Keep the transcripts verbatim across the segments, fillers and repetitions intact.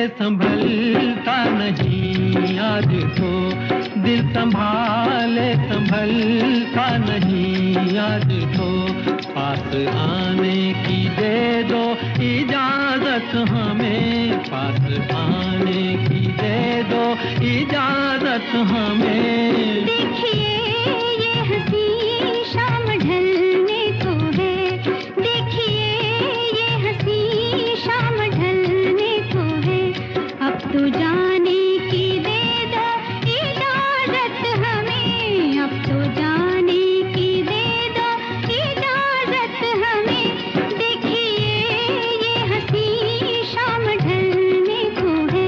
संभलता नहीं आज तो, दिल संभाले संभलता नहीं आज तो। पास आने की दे दो इजाजत हमें, पास आने की दे दो इजाजत हमें। देखिए ये हंसी शाम ढलने को है, देखिए ये हंसी शाम ढलने को है। अब तो जाने की दे दो इजाजत हमें, अब तो जाने की दे दो इजाजत हमें। देखिए ये हंसी शाम ढलने को है।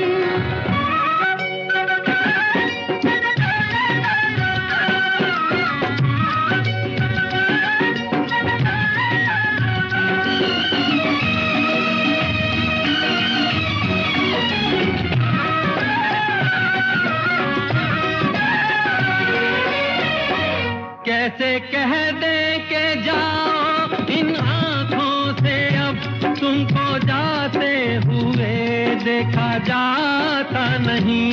कैसे कह दें कि जाओ इन आँखों से, अब तुमको जाते हुए देखा जाता नहीं।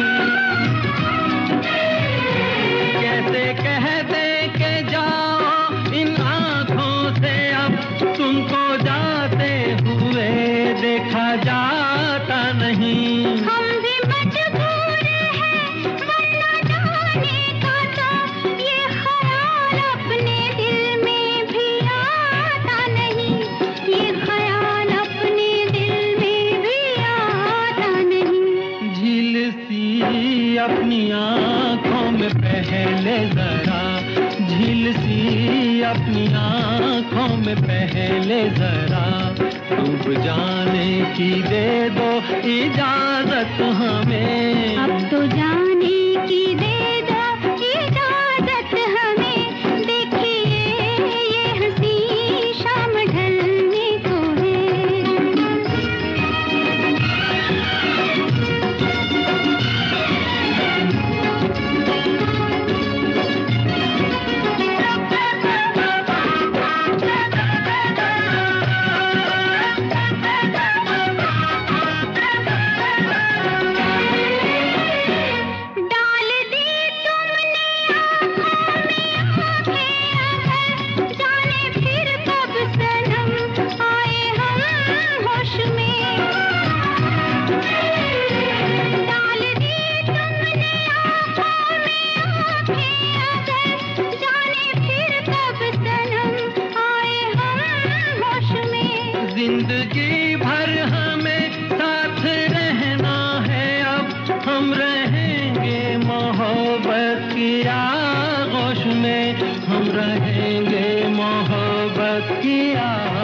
कैसे कह दें कि जाओ इन आँखों से, अब तुमको जाते हुए देखा जाता नहीं। हम भी मजबूर हैं वरना जाने का तो ये ख्याल अपने दिल में भी आता नहीं, ये ख्याल अपने दिल में भी आता नहीं। झील सी अपनी आँखों में पहले जरा, झील सी अपनी आँखों में पहले जरा। डूब जाने की दे दो इजाजत हमें, अब तो जाने की दे दो इजाजत हमें। देखिए ये हंसी शाम ढलने को जिंदगी भर हमें साथ रहना है, अब हम रहेंगे मोहब्बत की आगोश में, हम रहेंगे मोहब्बत की आगोश